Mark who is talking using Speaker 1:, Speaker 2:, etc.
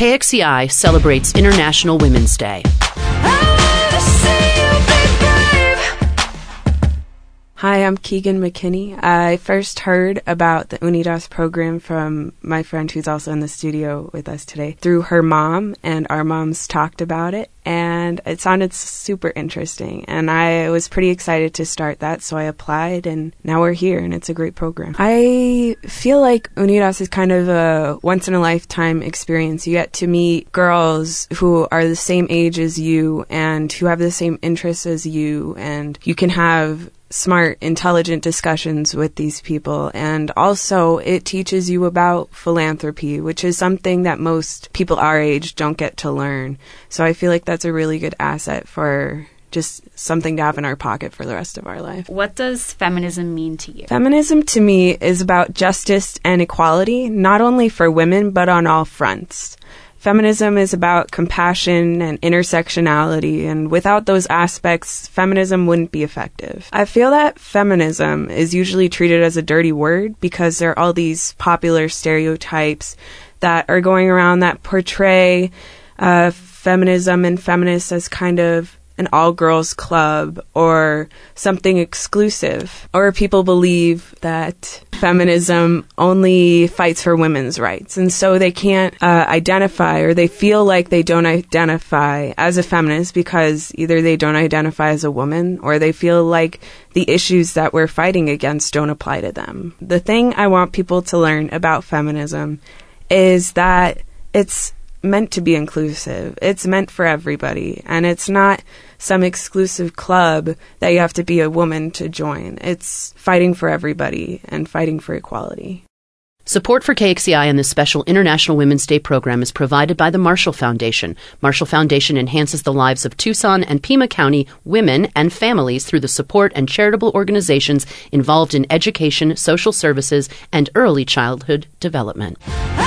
Speaker 1: KXCI celebrates International Women's Day.
Speaker 2: Hi, I'm Keegan McKinney. I first heard about the Unidas program from my friend who's also in the studio with us today through her mom, and our moms talked about it, and it sounded super interesting, and I was pretty excited to start that, so I applied, and now we're here, and it's a great program. I feel like Unidas is kind of a once-in-a-lifetime experience. You get to meet girls who are the same age as you and who have the same interests as you, and you can have smart, intelligent discussions with these people. And also, it teaches you about philanthropy, which is something that most people our age don't get to learn. So I feel like that's a really good asset for just something to have in our pocket for the rest of our life.
Speaker 3: What does feminism mean to you?
Speaker 2: Feminism to me is about justice and equality, not only for women, but on all fronts. Feminism is about compassion and intersectionality, and without those aspects, feminism wouldn't be effective. I feel that feminism is usually treated as a dirty word because there are all these popular stereotypes that are going around that portray feminism and feminists as kind of an all-girls club or something exclusive. Or people believe that feminism only fights for women's rights, and so they can't identify, or they feel like they don't identify as a feminist because either they don't identify as a woman or they feel like the issues that we're fighting against don't apply to them. The thing I want people to learn about feminism is that it's meant to be inclusive. It's meant for everybody, and it's not some exclusive club that you have to be a woman to join. It's fighting for everybody and fighting for equality.
Speaker 1: Support for KXCI and this special International Women's Day program is provided by the Marshall Foundation. Marshall Foundation enhances the lives of Tucson and Pima County women and families through the support and charitable organizations involved in education, social services, and early childhood development.